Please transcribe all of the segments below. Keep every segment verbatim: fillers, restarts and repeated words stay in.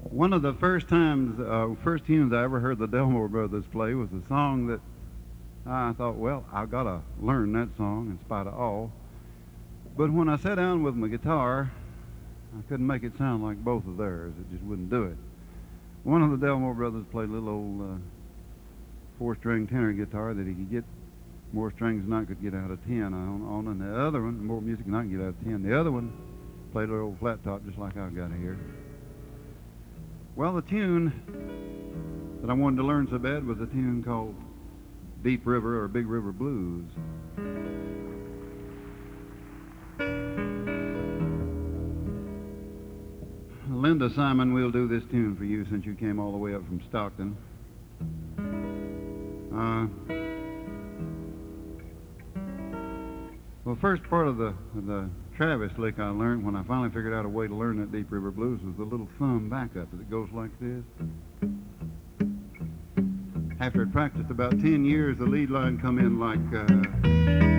One of the first times, uh, first tunes I ever heard the Delmore Brothers play was a song that I thought, well, I've got to learn that song in spite of all. But when I sat down with my guitar, I couldn't make it sound like both of theirs. It just wouldn't do it. One of the Delmore Brothers played a little old uh, four-string tenor guitar that he could get more strings than I could get out of ten on, on, and the other one, more music than I could get out of ten. The other one played a little old flat top just like I've got here. Well, the tune that I wanted to learn so bad was a tune called Deep River or Big River Blues. Linda Simon, we'll do this tune for you since you came all the way up from Stockton. Uh, well, first part of the, the Travis lick I learned when I finally figured out a way to learn that Deep River Blues was the little thumb backup that goes like this. After I'd practiced about ten years, the lead line come in like... Uh,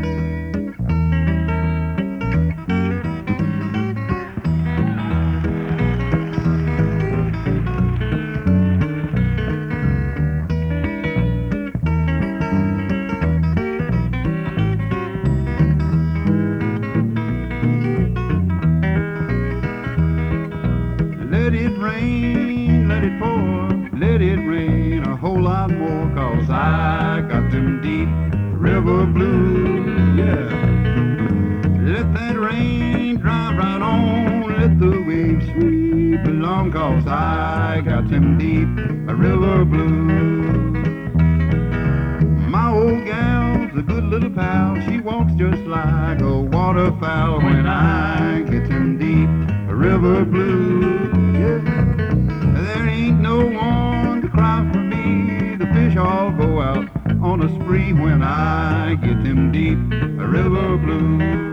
Let it rain, let it pour, let it rain a whole lot more, 'cause I got them deep river blues, yeah. Let that rain drive right on, let the waves sweep along, 'cause I got them deep river blues. My old gal's a good little pal, she walks just like a waterfowl when I get them deep river blues. There ain't no one to cry for me. The fish all go out on a spree when I get them deep river blues.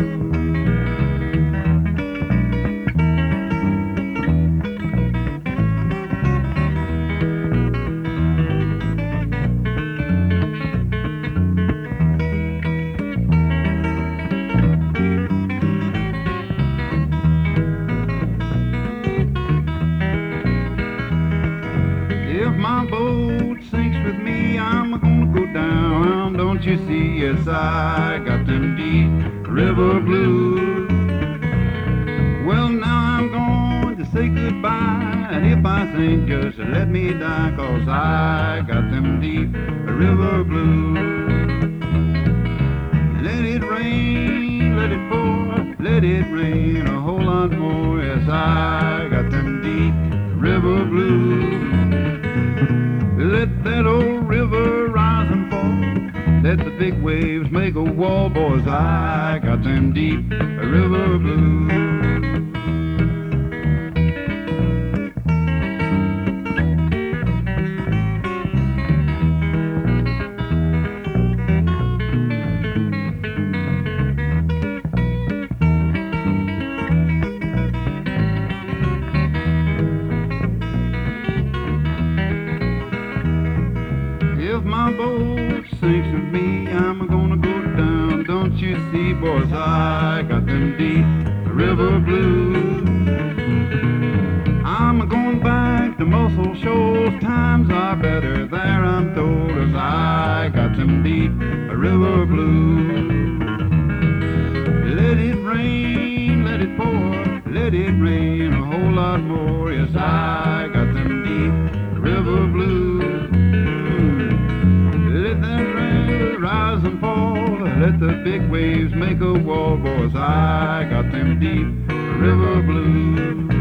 If my boat sinks with me, I'm gonna go down, don't you see? Yes, I got them deep river blues. Well, now I'm going to say goodbye, and if I sink, just let me die, 'cause I got them deep river blues. Let it rain, let it pour, let it rain a whole lot more. Yes, I got them deep river blues. Let that old river rise and fall, let the big waves make a wall, boys, I got them deep river blues. If my boat sinks with me, I'm gonna go down, don't you see, boys, I got them deep river blues. I'm going back to Muscle Shoals, times are better there, I'm told, as I got them deep river blues. Let it rain, let it pour, let it rain a whole lot more, yes, I got them deep river blues. Let that rain rise and fall, let the big waves make a wall, boys, I got them deep river blues.